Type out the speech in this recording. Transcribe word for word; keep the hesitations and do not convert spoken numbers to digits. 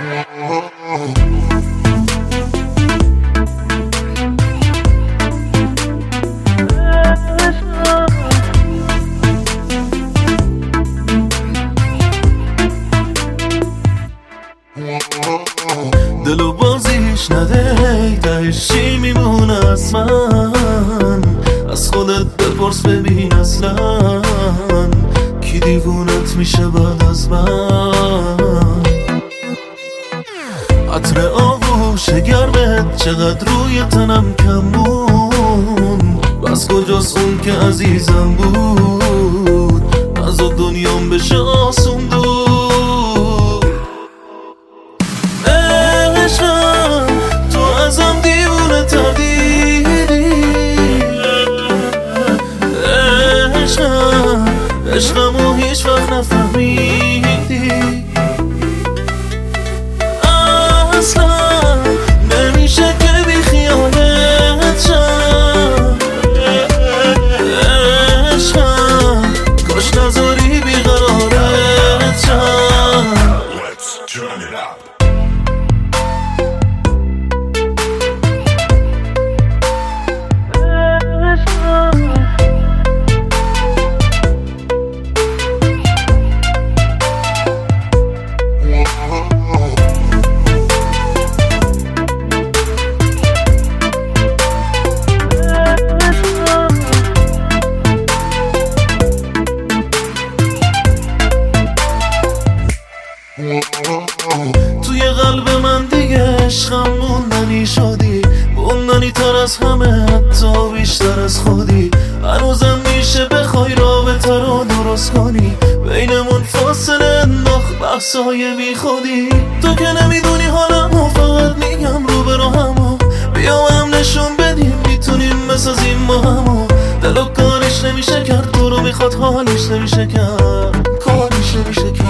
دلو بازیش نده تهش چی میمونه از من؟ از خودت بپرس ببین اصلا کی دیوونت میشه بعد از من؟ عطر آغوش گرمت چقدر روی تنم کمون، بس کجاست اون که عزیزم بود از دنیام بشه آسون دور. عشقم تو ازم دیوونه تر دیدی، عشقم عشقمو هیچ وقت نفهمیدی، اصلا نمیشه که بی خیالت شم. عشقم کاش نذاری بیقرارت شم. Let's turn it up. توی قلب من دیگه عشقم موندنی شدی، موندنی تر از همه حتی بیشتر از خودی. هنوزم میشه بخوای رابطه رو درست کنی، بینمون فاصله انداخت بحثای بی خودی. تو که نمیدونی حالمو، فقط میگم رو به راهمو، بیا هم نشون بدیم میتونیم بسازیم با همو. دلو کاریش نمیشه کرد، تو رو میخواد حالیش نمیشه کرد، کاریش نمیشه کرد.